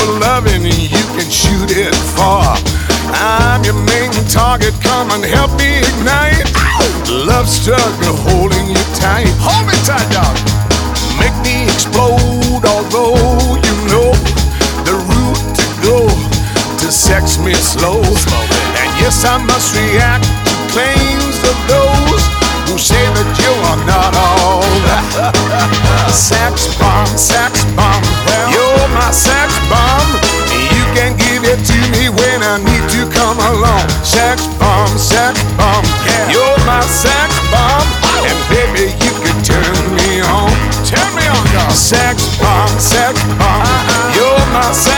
for loving, you can shoot it far. I'm your main target, come and help me ignite. Love struggle holding you tight. Hold me tight, dog. Make me explode, although you know the route to go to sex me slow. And yes, I must react to claims of those who say that you are not all that. Sex bomb, you're my sex bomb. You can give it to me when I need to come along. Sex bomb, you're my sex bomb. And baby, you can turn me on, dog. Sex bomb, you're my sex